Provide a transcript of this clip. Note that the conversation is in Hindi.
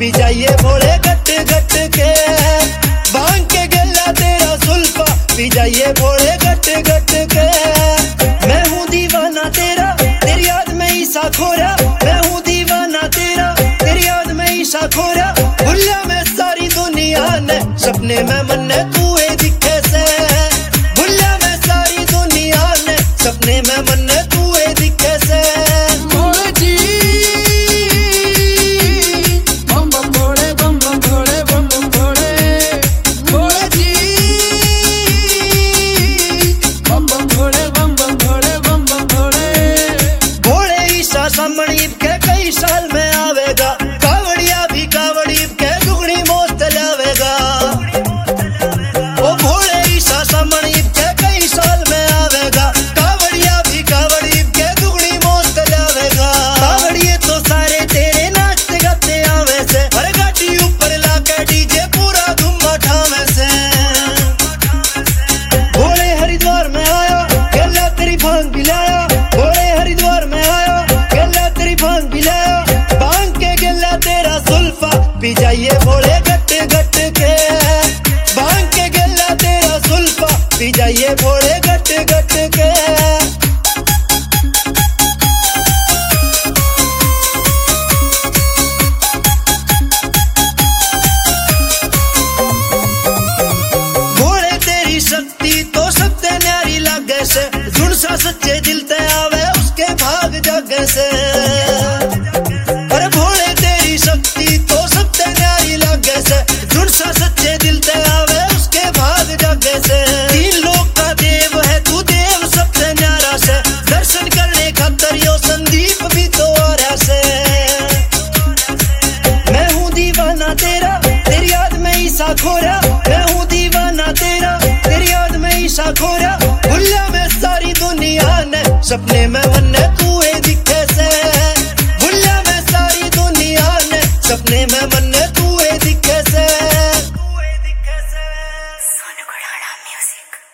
पी जाइए भोले गट गट के, भांग के गला तेरा सुल्फा पी जाइए भोले गट गट के। मैं हूँ दीवाना तेरा, तेरी याद में ईसा खोरा, मैं हूँ दीवाना तेरा, तेरी याद में ईसा खोरा। भुल्ला में सारी दुनिया ने, सपने में मन तू दिखे से, भुल्ला में सारी दुनिया ने, सपने में मन तू दिखे से। मणिब के कई साल में आवेगा, कावड़िया भी कावड़ीब के दुगनी मौत लावेगा। ओ भोले ईसा समणिब के कई साल में आवेगा, कावड़िया भी कावड़ीब के दुगनी मौत लावेगा। कावड़िए तो सारे तेरे नाचते गाते आवे से, हर गाड़ी ऊपर लाके डीजे पूरा धूम मचावे से। भोले हरिद्वार में आया, गला तेरी भांग पिलाया, भोले हरिद्वार में आया, भांग पिलाया, भांग के गला तेरा सुल्फा पी जाइए भोले गट गट के, भांग के गला तेरा सुल्फा पी जाइए भोले गट गट के। भोले तेरी शक्ति तो सबसे न्यारी लागे से, जुड़ सा सच्चे दिल ते आवे उसके भाग जागे से। अरे भोले तेरी शक्ति तो सबसे न्यारी लागे से, जुड़ सा सच्चे दिल ते आवे उसके भाग जागे से। तीन लोक का देव है तू देव सबसे न्यारा से, दर्शन करने खातर यो संदीप भी तो आ रहा से। मैं हूँ दीवाना तेरा, तेरी याद में ईसा खोरा, मैं हूँ दीवाना तेरा, तेरी याद में ईसा खोरा। भुल्ला में सारी दुनिया ने, सपने में मन